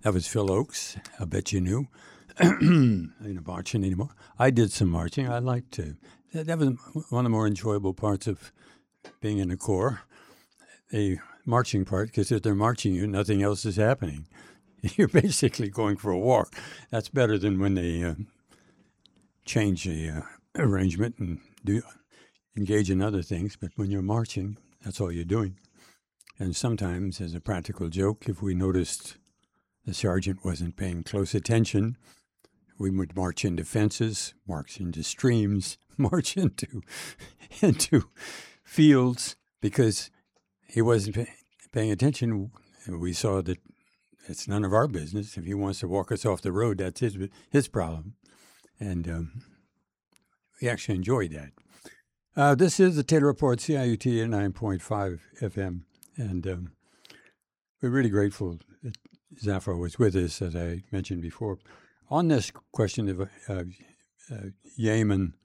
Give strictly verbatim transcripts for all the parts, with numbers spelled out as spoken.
That was Phil Oakes. I bet you knew. I'm not marching anymore. I did some marching. I liked to. That, that was one of the more enjoyable parts of being in the Corps. A marching part, because if they're marching you, nothing else is happening. You're basically going for a walk. That's better than when they uh, change the uh, arrangement and do engage in other things. But when you're marching, that's all you're doing. And sometimes, as a practical joke, if we noticed the sergeant wasn't paying close attention, we would march into fences, march into streams, march into into fields because he wasn't pay, paying attention. We saw that it's none of our business. If he wants to walk us off the road, that's his his problem. And um, we actually enjoyed that. Uh, this is the Taylor Report, C I U T at nine point five F M. And um, we're really grateful that Zafar was with us, as I mentioned before. On this question of uh, uh, Yemen,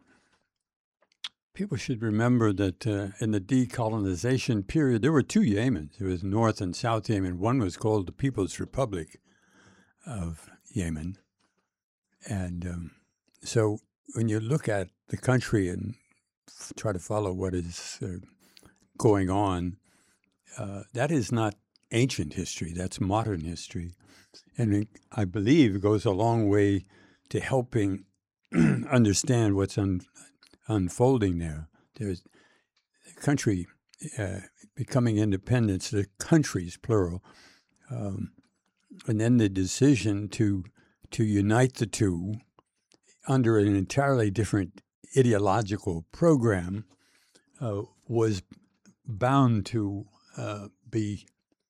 people should remember that uh, in the decolonization period, there were two Yemens. There was North and South Yemen. One was called the People's Republic of Yemen. And um, so when you look at the country and f- try to follow what is uh, going on, uh, that is not ancient history. That's modern history. And it, I believe it goes a long way to helping understand what's un, unfolding there. There's the country uh, becoming independent, the countries, plural, um, and then the decision to to unite the two under an entirely different ideological program uh, was bound to uh, be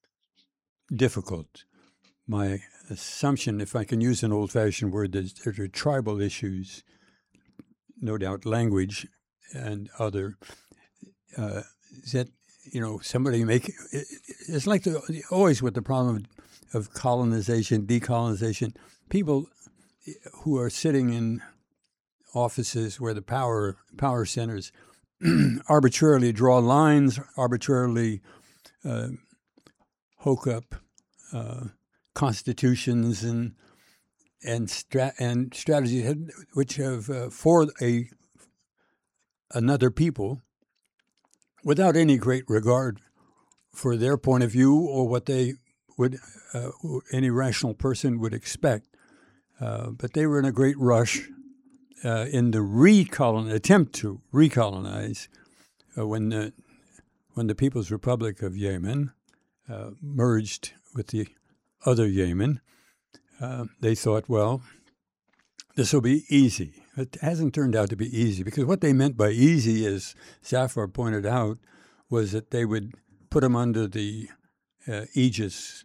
difficult. My assumption, if I can use an old-fashioned word, that there are tribal issues, no doubt language and other, uh, that, you know, somebody make, it's like the, always with the problem of, of colonization, decolonization, people who are sitting in offices where the power power centers arbitrarily draw lines, arbitrarily uh, hook up uh, constitutions and and stra- and strategies which have uh, for a another people, without any great regard for their point of view or what they would uh, any rational person would expect. Uh, but they were in a great rush uh, in the recolon attempt to recolonize uh, when the when the People's Republic of Yemen uh, merged with the other Yemen. Uh, they thought, well, this will be easy. It hasn't turned out to be easy, because what they meant by easy, as Zafar pointed out, was that they would put them under the uh, aegis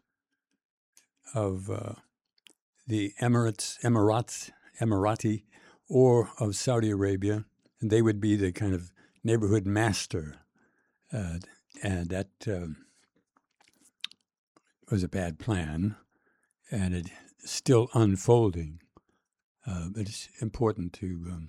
of uh, the Emirates, Emirates, Emirati, or of Saudi Arabia, and they would be the kind of neighborhood master. Uh, and that um, was a bad plan, and it's still unfolding. Uh, but it's important to um,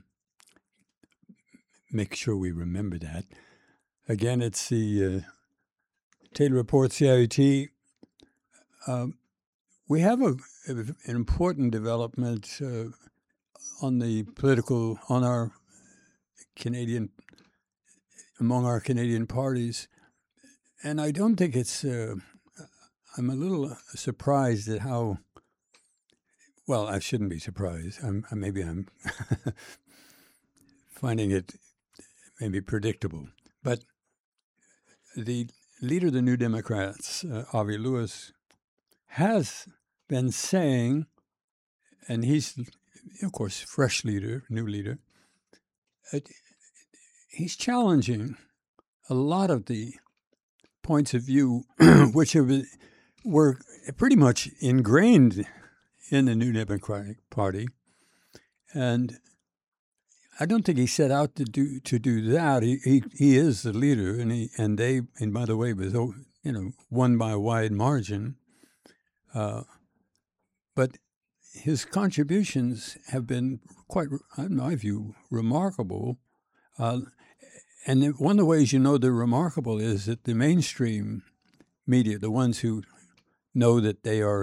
make sure we remember that. Again, it's the uh, Taylor Report, C I U T. Um, we have a, an important development uh, on the political, on our Canadian, among our Canadian parties. And I don't think it's, uh, I'm a little surprised at how, well, I shouldn't be surprised. I'm, maybe I'm finding it maybe predictable. But the leader of the New Democrats, uh, Avi Lewis, has been saying, and he's, of course, fresh leader, new leader, uh, he's challenging a lot of the points of view which have been, were pretty much ingrained in the New Democratic Party. And I don't think he set out to do to do that. He he, he is the leader, and he and they and by the way was you know won by a wide margin. Uh, but his contributions have been quite, in my view, remarkable. Uh, and one of the ways you know they're remarkable is that the mainstream media, the ones who know that they are in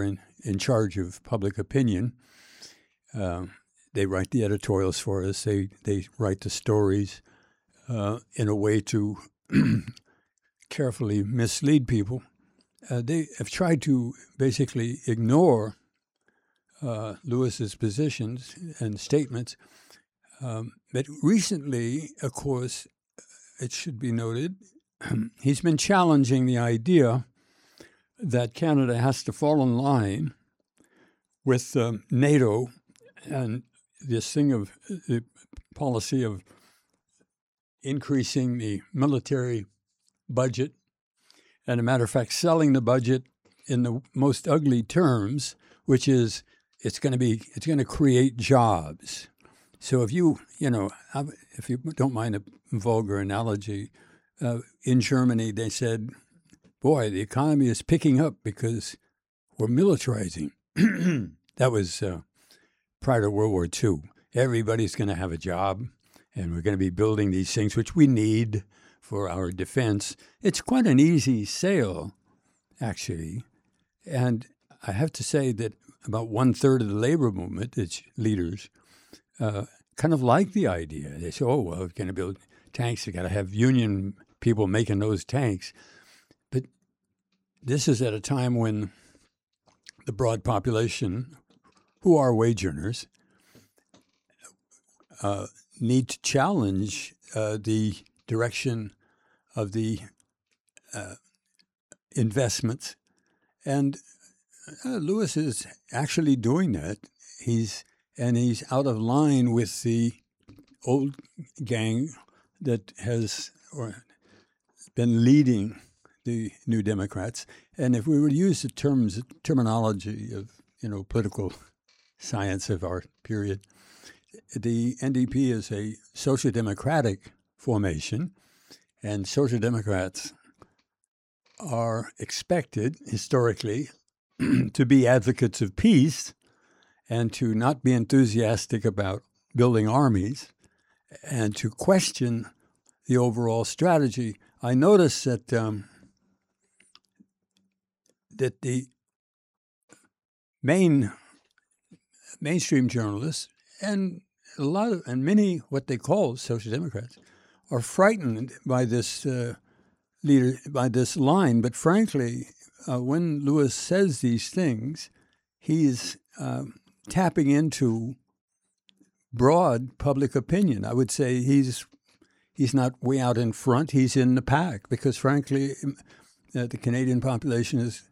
in charge of public opinion. Uh, they write the editorials for us. They they write the stories uh, in a way to carefully mislead people. Uh, they have tried to basically ignore uh, Lewis's positions and statements. Um, but recently, of course, it should be noted, he's been challenging the idea that Canada has to fall in line with um, NATO and this thing of the policy of increasing the military budget, and a matter of fact, selling the budget in the most ugly terms, which is it's going to be it's going to create jobs. So if you you know if you don't mind a vulgar analogy, uh, in Germany they said, "Boy, the economy is picking up because we're militarizing." That was uh, prior to World War Two. Everybody's going to have a job, and we're going to be building these things which we need for our defense. It's quite an easy sale, actually. And I have to say that about one-third of the labor movement, its leaders, uh, kind of like the idea. They say, oh, well, we're going to build tanks. We've got to have union people making those tanks. But this is at a time when the broad population, who are wage earners, uh, need to challenge uh, the direction of the uh, investments. And uh, Lewis is actually doing that. He's and he's out of line with the old gang that has or been leading the New Democrats. And if we were to use the terms terminology of you know political science of our period, the N D P is a social democratic formation, and social democrats are expected historically to be advocates of peace and to not be enthusiastic about building armies and to question the overall strategy. I notice that um, that the main mainstream journalists and a lot of and many what they call social democrats are frightened by this uh, leader by this line. But frankly, uh, when Lewis says these things, he's uh, tapping into broad public opinion. I would say he's he's not way out in front. He's in the pack because, frankly, uh, the Canadian population is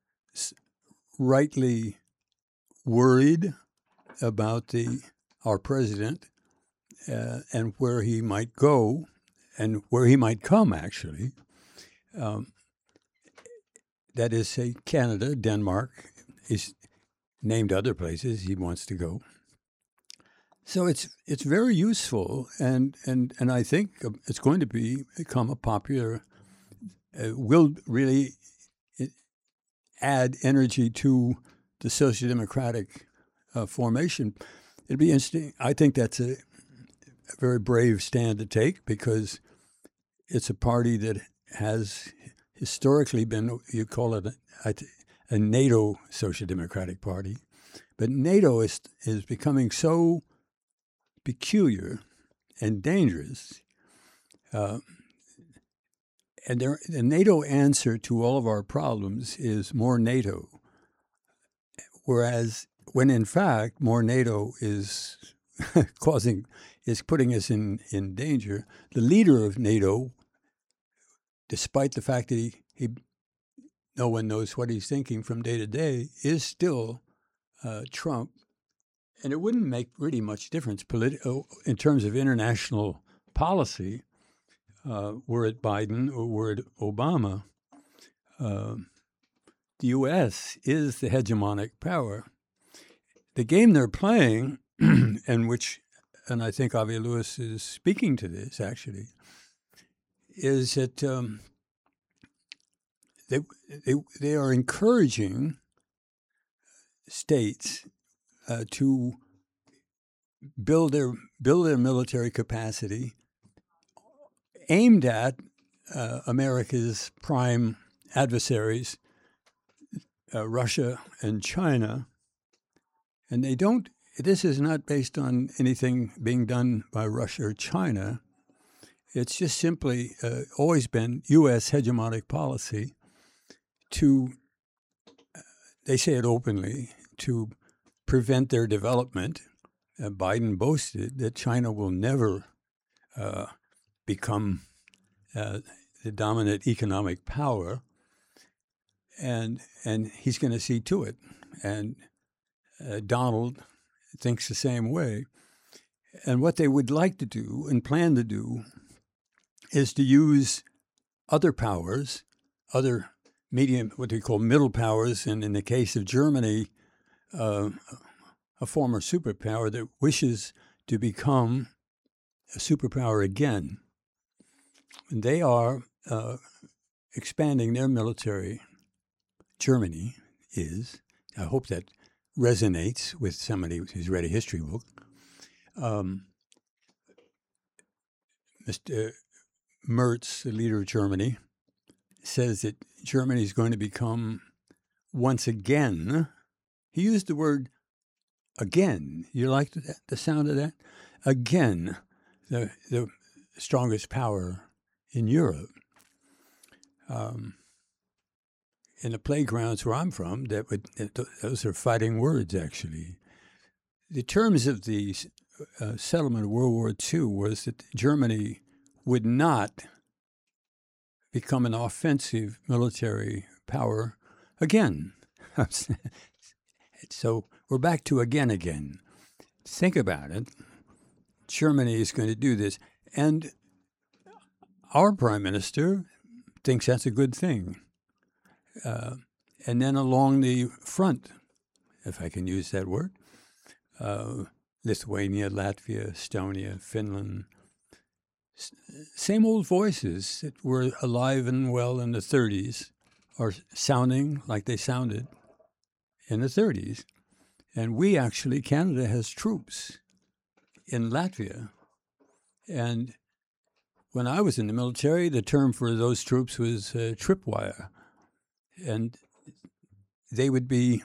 rightly worried about the our president uh, and where he might go and where he might come, actually. Um, that is, say, Canada, Denmark, is named other places he wants to go. So it's it's very useful, and, and, and I think it's going to be become a popular, uh, will really add energy to the social democratic uh, formation. It'd be interesting. I think that's a, a very brave stand to take because it's a party that has historically been, you call it a, a NATO social democratic party, but NATO is is becoming so peculiar and dangerous. Uh, and there, the NATO answer to all of our problems is more NATO, whereas when in fact more NATO is causing, is putting us in, in danger. The leader of NATO, despite the fact that he, he no one knows what he's thinking from day to day, is still uh, Trump. And it wouldn't make really much difference politi- in terms of international policy, uh, were it Biden or were it Obama. Uh, the U S is the hegemonic power. The game they're playing, and which, and I think Avi Lewis is speaking to this actually, is that um, they, they they are encouraging states uh, to build their build their military capacity aimed at uh, America's prime adversaries, uh, Russia and China, and they don't, this is not based on anything being done by Russia or China. It's just simply uh, always been U S hegemonic policy to, uh, they say it openly, to prevent their development. Uh, Biden boasted that China will never uh, become uh, the dominant economic power, and and he's going to see to it. And uh, Donald thinks the same way. And what they would like to do and plan to do is to use other powers, other medium, what they call middle powers, and in the case of Germany, uh, a former superpower that wishes to become a superpower again. And they are uh, expanding their military. Germany is. I hope that resonates with somebody who's read a history book. Um, Mister Merz, the leader of Germany, says that Germany is going to become once again, he used the word again. You like the, the sound of that? Again, the, the strongest power in Europe. Um, in the playgrounds where I'm from, that would, those are fighting words, actually. The terms of the uh, settlement of World War Two was that Germany would not become an offensive military power again. So we're back to again, again. Think about it. Germany is going to do this. And our prime minister thinks that's a good thing. Uh, and then along the front, if I can use that word, uh, Lithuania, Latvia, Estonia, Finland, same old voices that were alive and well in the thirties are sounding like they sounded in the thirties. And we actually, Canada has troops in Latvia. And when I was in the military, the term for those troops was uh, tripwire. And they would be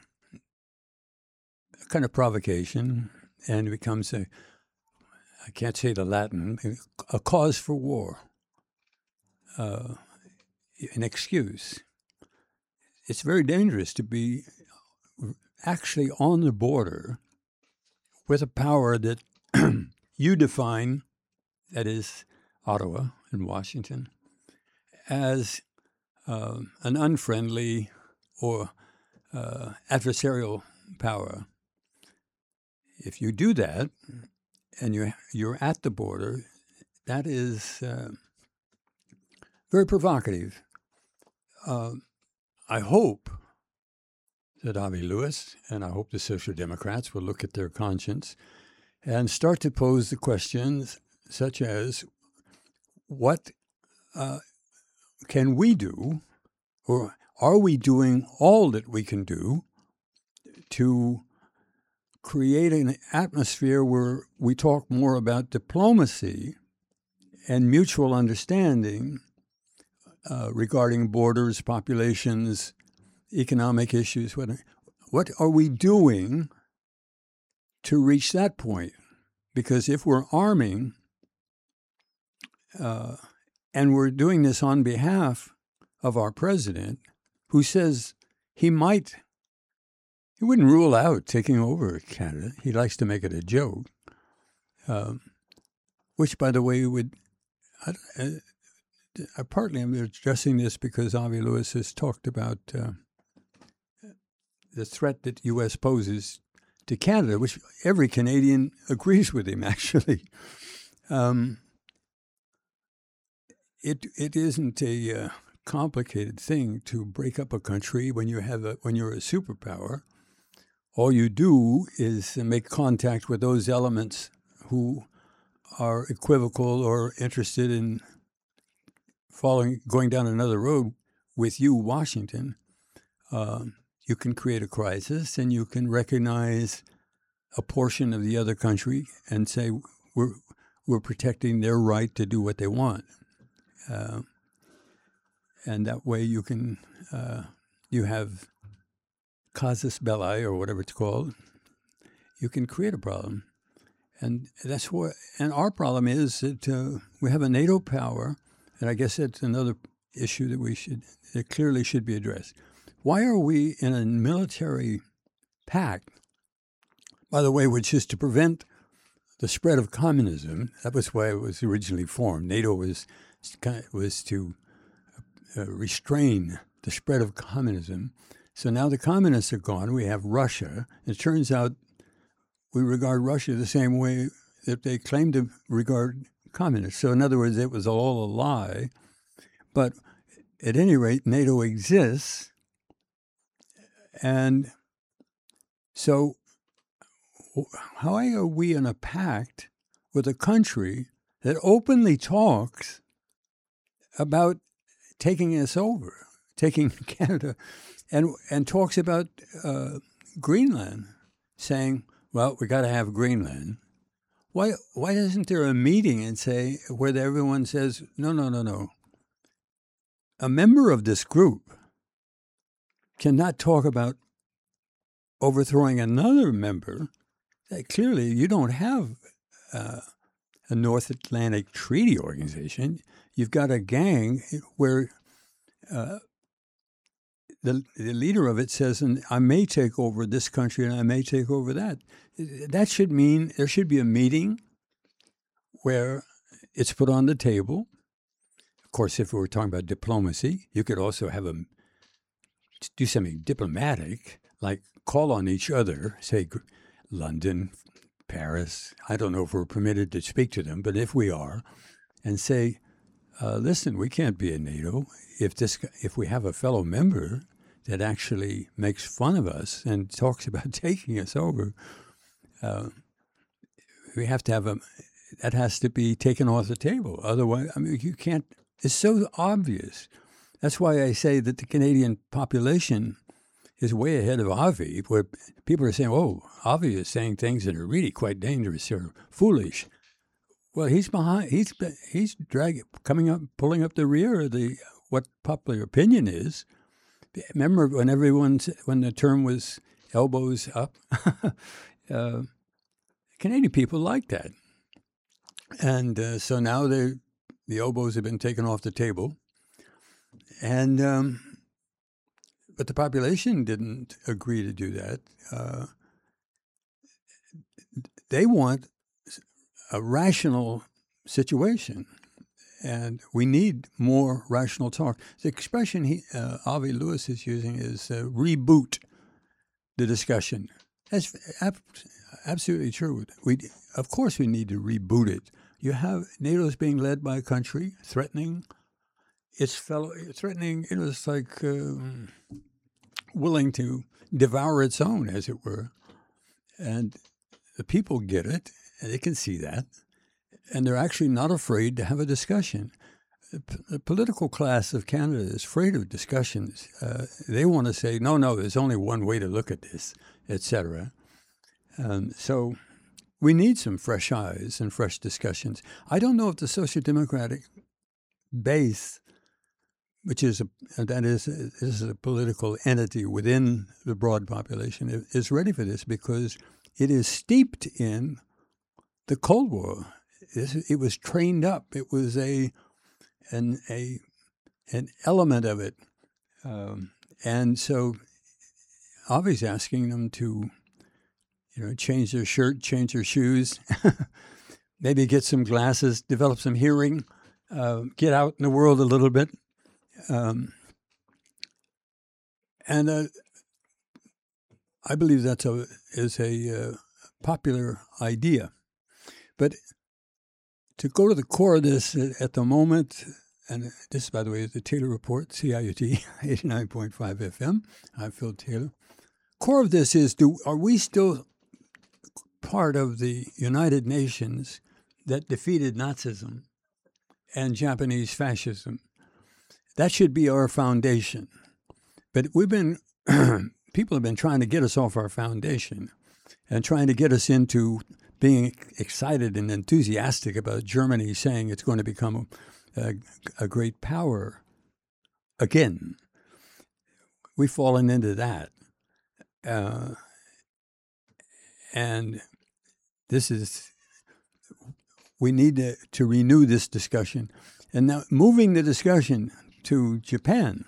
a kind of provocation, and it becomes a, I can't say the Latin, a cause for war, uh, an excuse. It's very dangerous to be actually on the border with a power that you define, that is Ottawa and Washington, as uh, an unfriendly or uh, adversarial power. If you do that, and you're, you're at the border, that is uh, very provocative. Uh, I hope that Avi Lewis and I hope the Social Democrats will look at their conscience and start to pose the questions such as, what uh, can we do, or are we doing all that we can do to create an atmosphere where we talk more about diplomacy and mutual understanding uh, regarding borders, populations, economic issues. What, what are we doing to reach that point? Because if we're arming, uh, and we're doing this on behalf of our president, who says he might, he wouldn't rule out taking over Canada. He likes to make it a joke, um, which, by the way, would, I, I, partly I'm addressing this because Avi Lewis has talked about uh, the threat that U S poses to Canada, which every Canadian agrees with him, actually. Um, it it isn't a uh, complicated thing to break up a country when you have a, when you're a superpower. All you do is make contact with those elements who are equivocal or interested in following, going down another road with you, Washington. Um, you can create a crisis, and you can recognize a portion of the other country and say we're we're protecting their right to do what they want, uh, and that way you can uh, you have casus belli or whatever it's called, you can create a problem. And that's what, and our problem is that uh, we have a NATO power, and I guess that's another issue that we should, that clearly should be addressed. Why are we in a military pact, by the way, which is to prevent the spread of communism? That was why it was originally formed. NATO was was to uh, restrain the spread of communism. So now the communists are gone. We have Russia. It turns out we regard Russia the same way that they claim to regard communists. So in other words, it was all a lie. But at any rate, NATO exists. And so how are we in a pact with a country that openly talks about taking us over, taking Canada, and and talks about uh, Greenland, saying, well, we got to have Greenland. Why why isn't there a meeting and say where everyone says, no, no, no, no. A member of this group cannot talk about overthrowing another member. Clearly, you don't have uh, a North Atlantic Treaty Organization. You've got a gang where uh, the, the leader of it says, and I may take over this country and I may take over that. That should mean there should be a meeting where it's put on the table. Of course, if we were talking about diplomacy, you could also have a do something diplomatic, like call on each other, say London, Paris. I don't know if we're permitted to speak to them, but if we are, and say, uh, listen, we can't be in NATO if this if we have a fellow member that actually makes fun of us and talks about taking us over. Uh, we have to have a that has to be taken off the table. Otherwise, I mean, you can't. It's so obvious. That's why I say that the Canadian population is way ahead of Avi, where people are saying, oh, Avi is saying things that are really quite dangerous or foolish. Well, he's behind, he's he's dragging, coming up, pulling up the rear of the, what popular opinion is. Remember when everyone, when the term was elbows up? uh, Canadian people like that. And uh, so now the elbows have been taken off the table. And, um, but the population didn't agree to do that. Uh, they want a rational situation, and we need more rational talk. The expression he, uh, Avi Lewis is using is uh, reboot the discussion. That's ab- absolutely true. We, of course, we need to reboot it. You have NATO is being led by a country threatening its fellow, threatening. You know, it's like um, willing to devour its own, as it were, and the people get it, and they can see that, and they're actually not afraid to have a discussion. The, p- the political class of Canada is afraid of discussions. Uh, they want to say, no, no, there's only one way to look at this, et cetera. Um, so we need some fresh eyes and fresh discussions. I don't know if the Social Democratic base, which is a that is is a political entity within the broad population, is ready for this because it is steeped in the Cold War. It was trained up. It was a an a an element of it, um, and so Avi's asking them to, you know, change their shirt, change their shoes, maybe get some glasses, develop some hearing, uh, get out in the world a little bit. Um, and uh, I believe that's a is a uh, popular idea. But to go to the core of this at the moment, and this, by the way, is the Taylor Report, C I U T, eighty-nine point five F M. I'm Phil Taylor. Core of this is, do are we still part of the United Nations that defeated Nazism and Japanese fascism? That should be our foundation. But we've been, people have been trying to get us off our foundation and trying to get us into being excited and enthusiastic about Germany saying it's going to become a, a great power again. We've fallen into that. Uh, and this is, we need to, to renew this discussion. And now moving the discussion to Japan.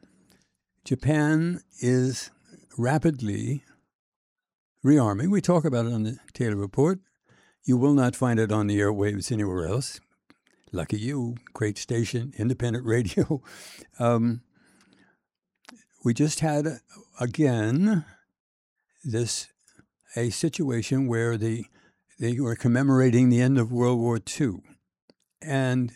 Japan is rapidly rearming. We talk about it on the Taylor Report. You will not find it on the airwaves anywhere else. Lucky you, great station, independent radio. Um, we just had, again, this a situation where the they were commemorating the end of World War Two. And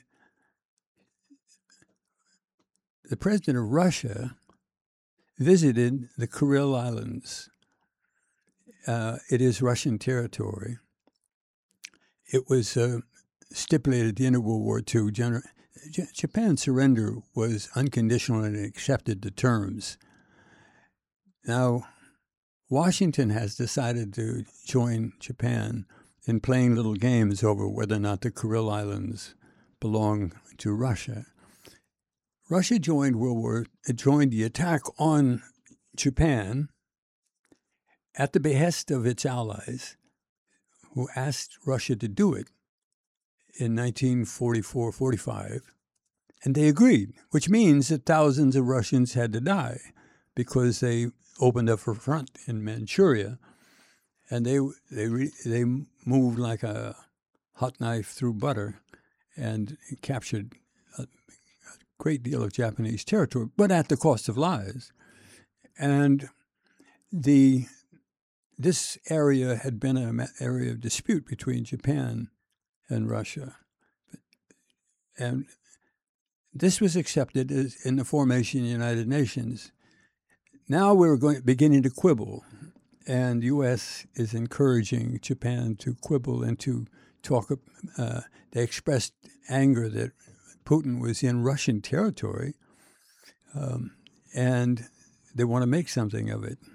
the president of Russia visited the Kuril Islands. Uh, it is Russian territory. It was uh, stipulated at the end of World War Two. Gen- J- Japan's surrender was unconditional and it accepted the terms. Now, Washington has decided to join Japan in playing little games over whether or not the Kuril Islands belong to Russia. Russia joined World War, joined the attack on Japan at the behest of its allies, who asked Russia to do it in nineteen forty-four forty-five, and they agreed, which means that thousands of Russians had to die because they opened up a front in Manchuria, and they they re, they moved like a hot knife through butter and captured a, a great deal of Japanese territory, but at the cost of lives. And the this area had been an area of dispute between Japan and Russia, and this was accepted as in the formation of the United Nations. Now we're going beginning to quibble, and the U S is encouraging Japan to quibble and to talk. Uh, they expressed anger that Putin was in Russian territory, um, and they want to make something of it.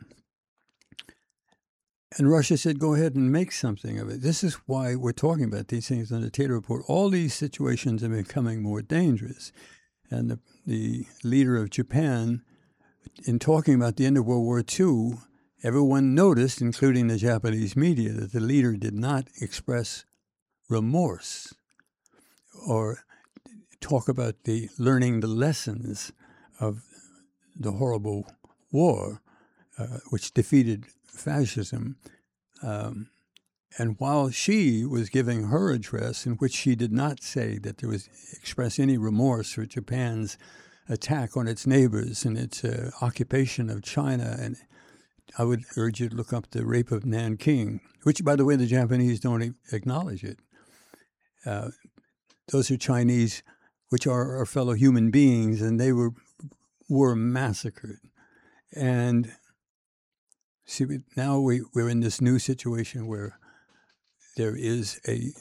And Russia said, go ahead and make something of it. This is why we're talking about these things on the Taylor Report. All these situations are becoming more dangerous. And the, the leader of Japan, in talking about the end of World War Two, everyone noticed, including the Japanese media, that the leader did not express remorse or talk about the learning the lessons of the horrible war, uh, which defeated fascism. Um, and while she was giving her address, in which she did not say that there was express any remorse for Japan's attack on its neighbors and its uh, occupation of China, and I would urge you to look up the rape of Nanking, which, by the way, the Japanese don't acknowledge it. Uh, those are Chinese, which are our fellow human beings, and they were were massacred. And see, now we, we're in this new situation where there is a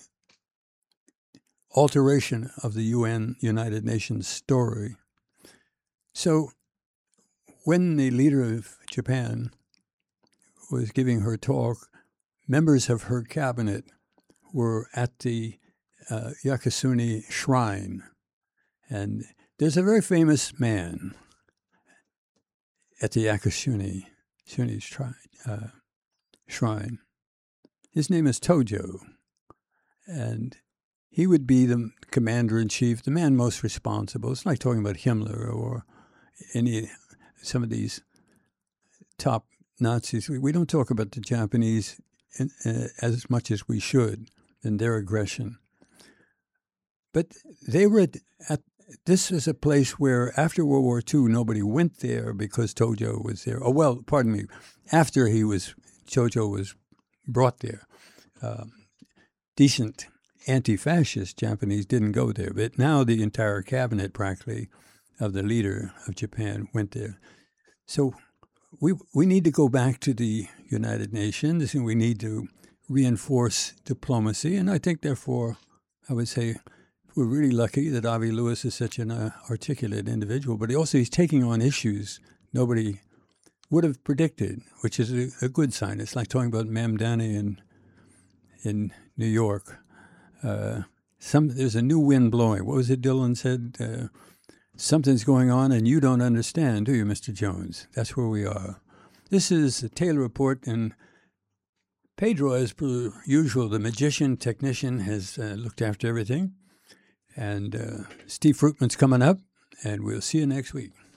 alteration of the U N, United Nations story. So when the leader of Japan was giving her talk, members of her cabinet were at the uh, Yakasuni Shrine. And there's a very famous man at the Yakasuni Shuni's tri- uh, shrine. His name is Tojo, and he would be the commander-in-chief, the man most responsible. It's like talking about Himmler or any some of these top Nazis. We, we don't talk about the Japanese in, uh, as much as we should in their aggression. But they were at, at this is a place where after World War Two, nobody went there because Tojo was there. Oh, well, pardon me. After he was, Tojo was brought there. Um, decent anti-fascist Japanese didn't go there. But now the entire cabinet, practically, of the leader of Japan went there. So we we need to go back to the United Nations, and we need to reinforce diplomacy. And I think, therefore, I would say, we're really lucky that Avi Lewis is such an uh, articulate individual, but he also he's taking on issues nobody would have predicted, which is a, a good sign. It's like talking about Mamdani in in New York. Uh, some there's a new wind blowing. What was it Dylan said? Uh, Something's going on and you don't understand, do you, Mister Jones? That's where we are. This is the Taylor Report, and Pedro, as per usual, the magician technician, has uh, looked after everything. And uh, Steve Fruitman's coming up, and we'll see you next week.